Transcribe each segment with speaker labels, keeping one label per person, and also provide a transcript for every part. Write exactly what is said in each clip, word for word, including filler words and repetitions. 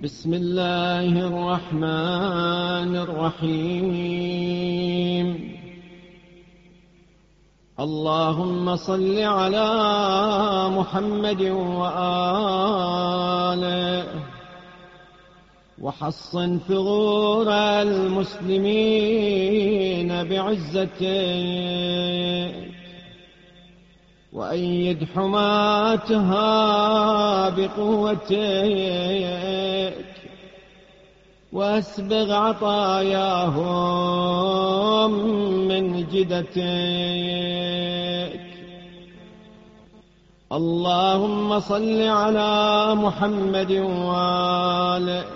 Speaker 1: بسم الله الرحمن الرحيم. اللهم صل على محمد وآله وحصن ثغور المسلمين بعزتك وأيد حماتها بقوتك واسبغ عطاياهم من جدتك. اللهم صل على محمد وآله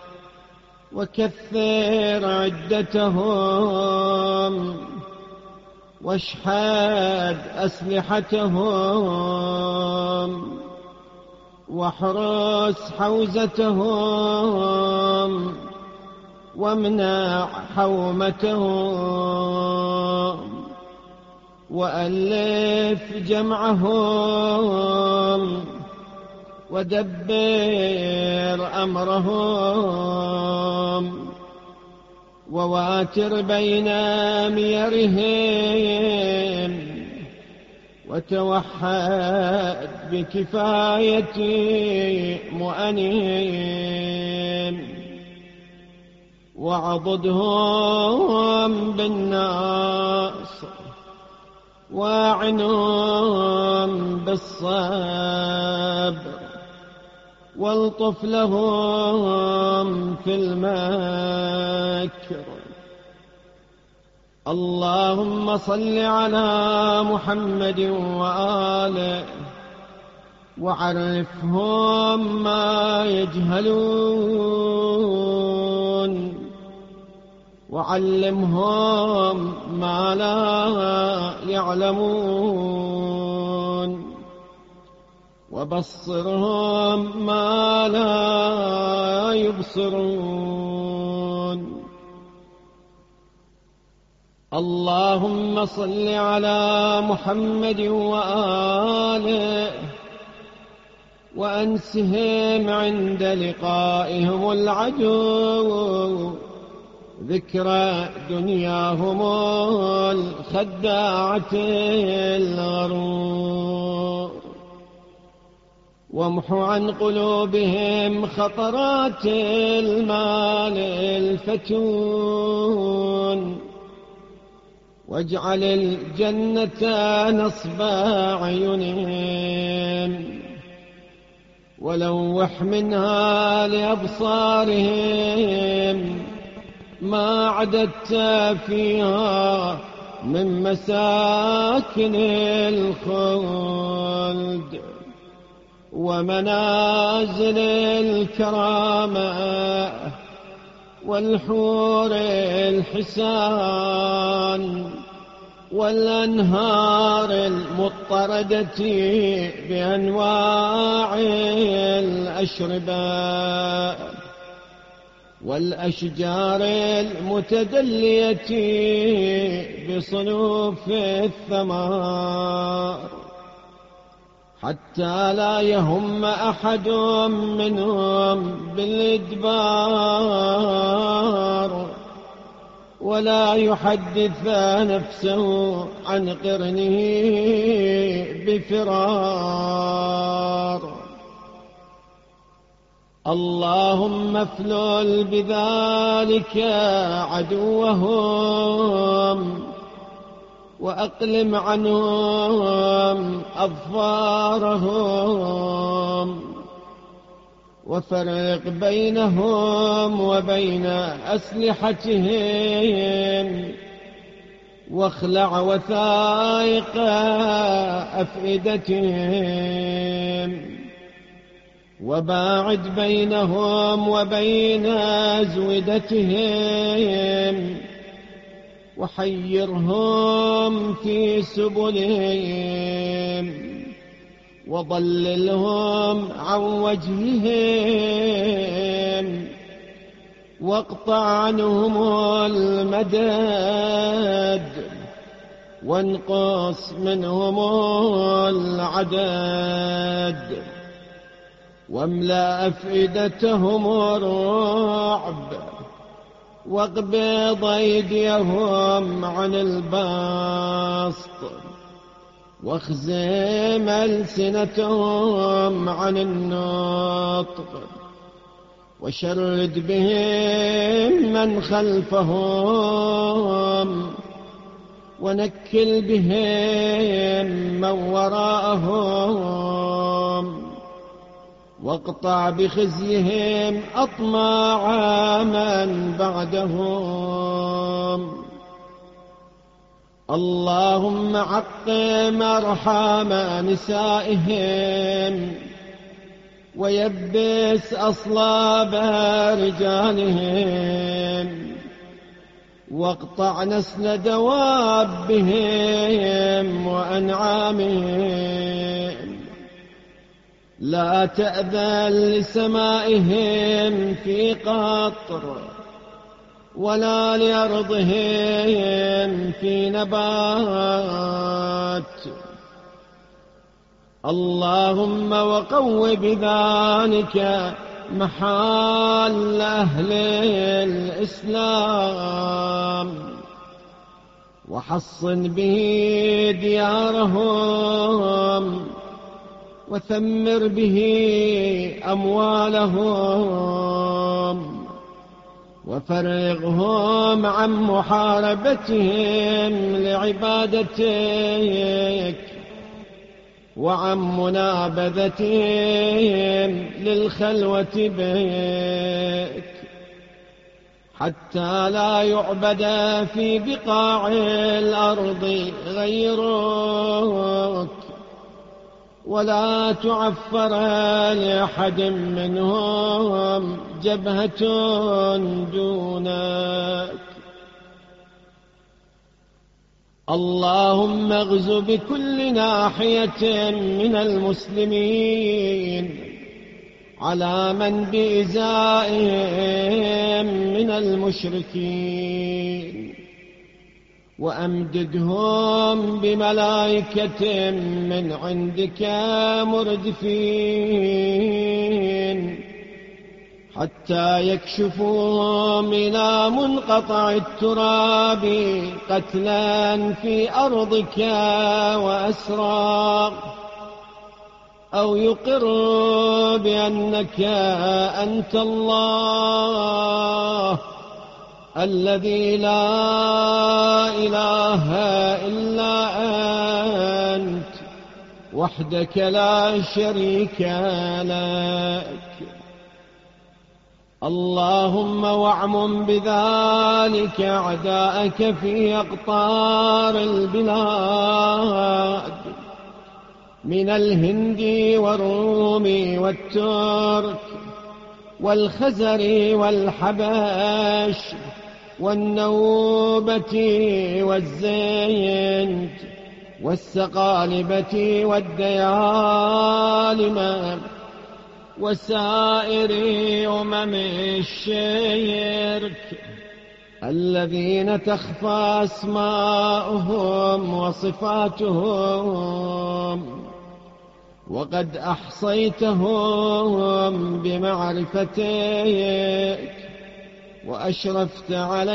Speaker 1: وكثر عدتهم واشحذ أسلحتهم واحرس حوزتهم وامنع حومتهم وألف جمعهم ودبر أمرهم وواتر بين ميرهم وتوحد بكفاية مؤنهم وعضدهم بالناس واعنهم بالصبر والطف لهم في المكر. اللهم صل على محمد وآله وعرفهم ما يجهلون وعلمهم ما لا يعلمون وبصرهم ما لا يبصرون. اللهم صل على محمد وآله وأنسهم عند لقائهم العدو ذكرى دنياهم الخداعة الغرور وامحو عن قلوبهم خطرات المال الفتون واجعل الجنة نصب أعينهم ولوح منها لأبصارهم ما عددت فيها من مساكن الخلد ومنازل الكرامة والحور الحسان والأنهار المطردة بأنواع الأشربة والأشجار المتدلية بصنوف الثمار حتى لا يهم أحد منهم بالإدبار ولا يحدث نفسه عن قرنه بفرار. اللهم افلل بذلك عدوهم وأقلم عنهم أظفارهم وفرق بينهم وبين أسلحتهم واخلع وثائق أفئدتهم وباعد بينهم وبين أزودتهم وحيرهم في سبلهم وضللهم عن وجههم واقطع عنهم المدد وانقص منهم العدد واملأ أفئدتهم الرعب، واقبض أيديهم عن البسط، واخزم ألسنتهم عن النطق، وشرد بهم من خلفهم، ونكل بهم من وراءهم، واقطع بخزيهم أطماع من بعدهم. اللهم عقم أرحام نسائهم، ويبس أصلاب رجالهم، واقطع نسل دوابهم وأنعامهم. لا تأذن لسمائهم في قطر، ولا لأرضهم في نبات. اللهم وقو بذلك محال أهل الإسلام، وحصن به ديارهم، وثمر به أموالهم، وفرغهم عن محاربتهم لعبادتك، وعن منابذتهم للخلوة بك، حتى لا يعبد في بقاع الأرض غيرك، ولا تعفر لأحد منهم جبهة دونك. اللهم اغز بكل ناحية من المسلمين على من بإزائهم من المشركين، وأمددهم بملائكة من عندك مردفين، حتى يكشفوهم إلى منقطع التراب قتلا في أرضك وأسرى، أو يقروا بأنك أنت الله الذي لا إله إلا أنت وحدك لا شريك لك. اللهم واعمم بذلك أعداءك في أقطار البلاد، من الهند والروم والترك والخزر والحبش والنوبة والزينج والسقالبة والديالمة وسائر أمم الشرك الذين تخفى أسماؤهم وصفاتهم، وقد أحصيتهم بمعرفتك، وأشرفت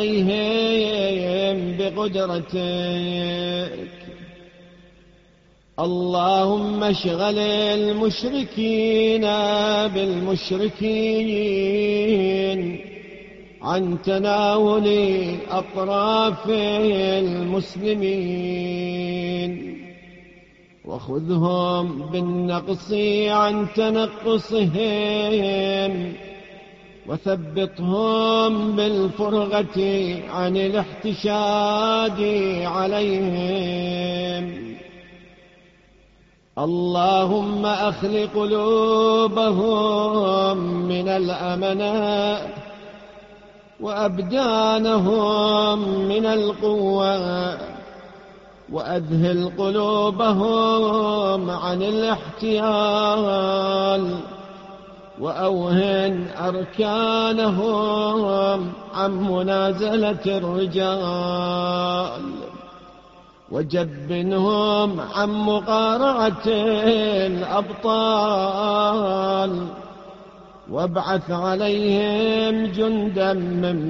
Speaker 1: عليهم بقدرتك. اللهم اشغل المشركين بالمشركين عن تناول أطراف المسلمين، وخذهم بالنقص عن تنقصهم، وثبطهم بالفرغة عن الاحتشاد عليهم. اللهم أخل قلوبهم من الأمناء، وأبدانهم من القوة، وأذهل قلوبهم عن الاحتيال، وأوهن أركانهم عن منازلة الرجال، وجبنهم عن مقارعة الأبطال، وابعث عليهم جندا من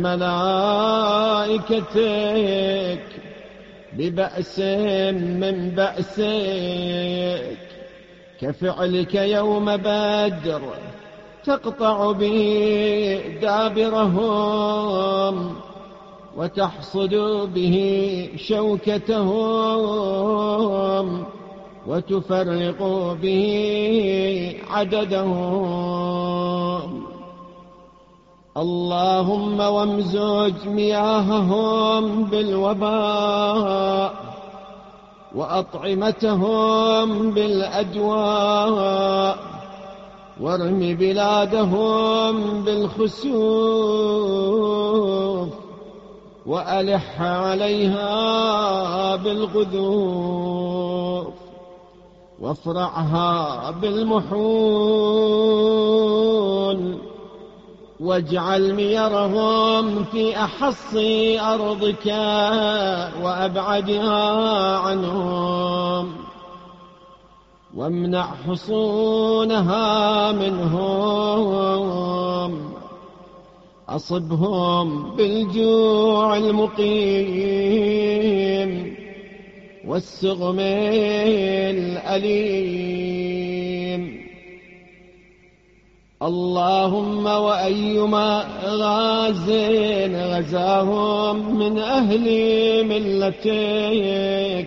Speaker 1: ملائكتك ببأس من بأسك كفعلك يوم بدر، تقطع به دابرهم وتحصد به شوكتهم وتفرق به عددهم. اللهم وامزج مياههم بالوباء وأطعمتهم بالأدواء، وارم بلادهم بالخسوف وألح عليها بالغذوف، وافرعها بالمحول، واجعل ميرهم في أحص أرضك وأبعدها عنهم، وامنع حصونها منهم. أصبهم بالجوع المقيم والسغم الأليم. اللهم وأيما غاز غزاهم من أهل ملتك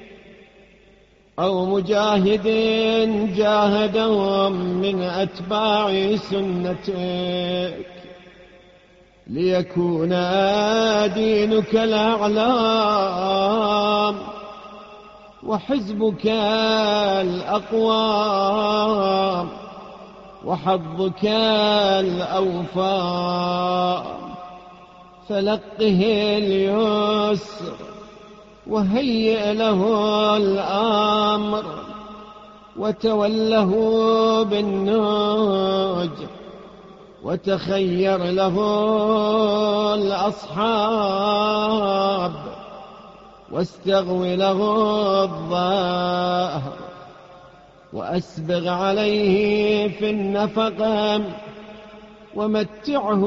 Speaker 1: أو مجاهد جاهدهم من أتباع سنتك ليكون دينك الأعلام وحزبك الأقوام وحظك الأوفى، فلقه اليسر وهيئ له الأمر وتوله بالنوج، وتخير له الأصحاب واستغوي له الظهر، وأسبغ عليه في النفقة ومتعه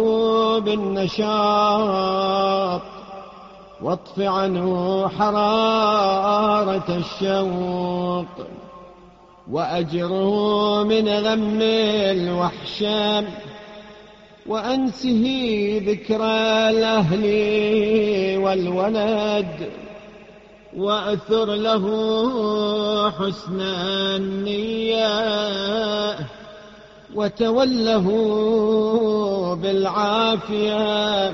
Speaker 1: بالنشاط، واطف عنه حرارة الشوق، وأجره من غم الوحشة، وأنسه ذكرى الأهل والولد، وأثر له حسن النية، وتوله بالعافية،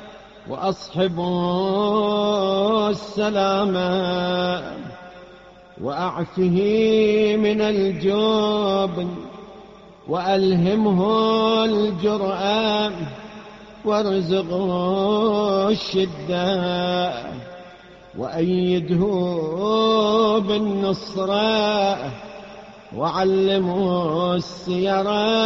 Speaker 1: وأصحبه السلامة، وأعفه من الجبن، وألهمه الجرأة، وارزقه الشدة، وأيده بالنصرة، وعلمه السير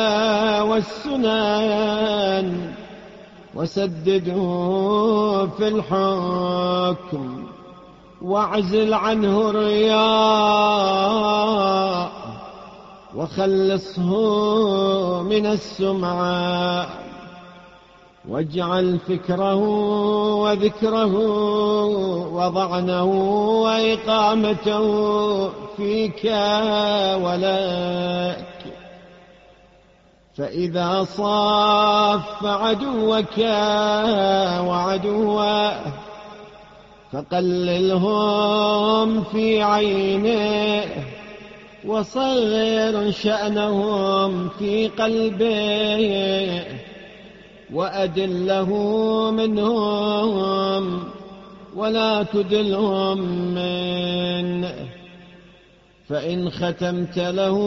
Speaker 1: والسنن، وسدده في الحكم، واعزل عنه الرياء، وخلصه من السمعة، واجعل فكره وذكره وضعنه وإقامته فيك ولك. فإذا صاف عدوك وعدوه فقللهم في عينه، وصغر شأنهم في قلبه، وأدله منهم ولا تدلهم منه. فإن ختمت له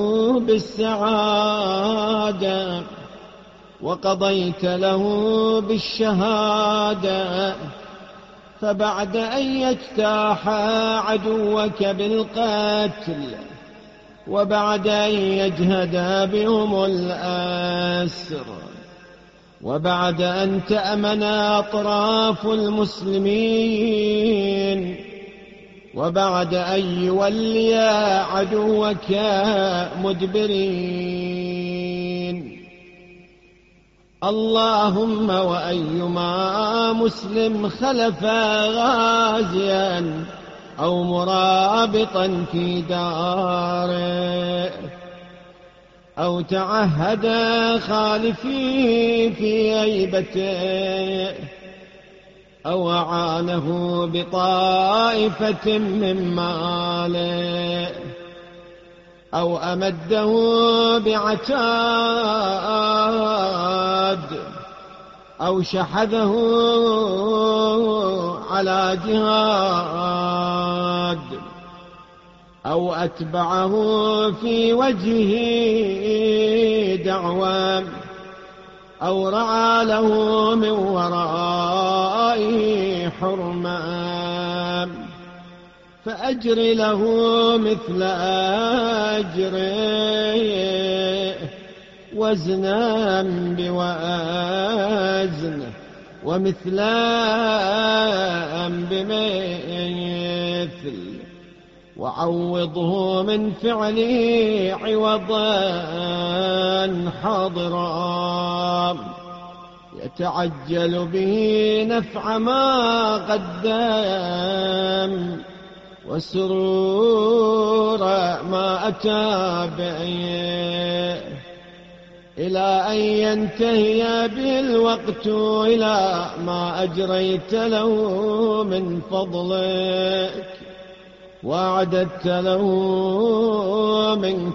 Speaker 1: بالسعادة وقضيت له بالشهادة، فبعد أن يجتاح عدوك بالقتل، وبعد أن يجهد بهم الأسر، وبعد أن تأمن أطراف المسلمين، وبعد أن يولي عدوك مدبرين، اللهم وأيما مسلم خلف غازيا أو مرابطا في داره أو تعهد خالفي في غيبته أو أعانه بطائفة من ماله أو أمده بعتاد أو شحذه على جهاد أو أتبعه في وجهه دعوى أو رعى له من ورائه حرما فأجر له مثل أجره وزنا بوزن ومثلا بمثل وعوضه من فعله عوضا حاضرا يتعجل به نفع ما قدم وسرور ما أتى به إلى أن ينتهي به الوقت إلى ما أجريت له من فضلك وأعددت له من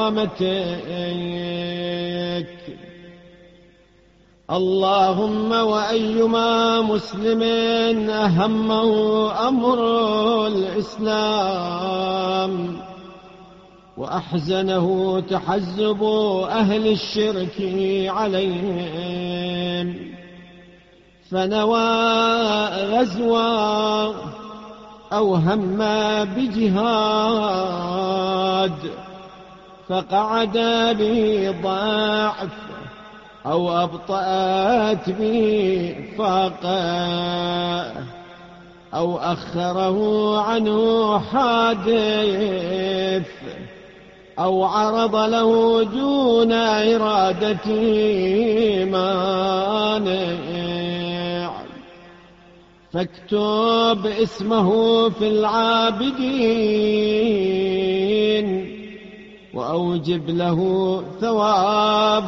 Speaker 1: كرامتك. اللهم وأيما مسلم أهمه أمر الإسلام وأحزنه تحزب أهل الشرك عليهم فنوى غزوا أو هم بجهاد فقعد به ضعف أو أبطأت به فاقة أو أخره عنه حادث أو عرض له دون إرادته مانع فاكتب اسمه في العابدين وأوجب له ثواب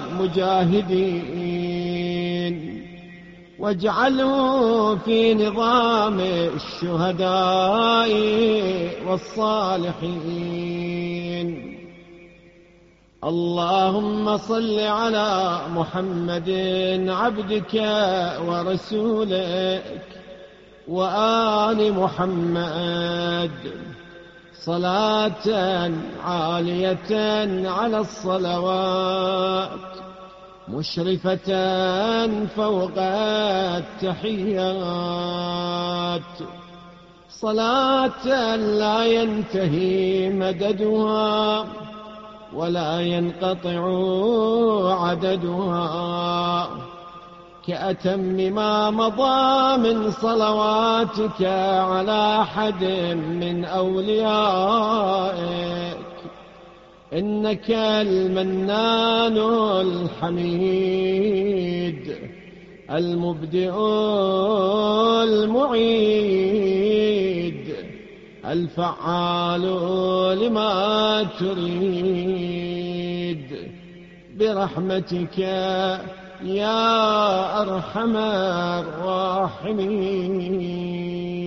Speaker 1: المجاهدين واجعله في نظام الشهداء والصالحين. اللهم صل على محمد عبدك ورسولك وآل محمد صلاة عالية على الصلوات مشرفة فوق التحيات صلاة لا ينتهي مددها ولا ينقطع عددها كأتم ما مضى من صلواتك على أحد من أوليائك إنك المنان الحميد المبدئ المعيد الفعال لما تريد برحمتك يا أرحم الراحمين.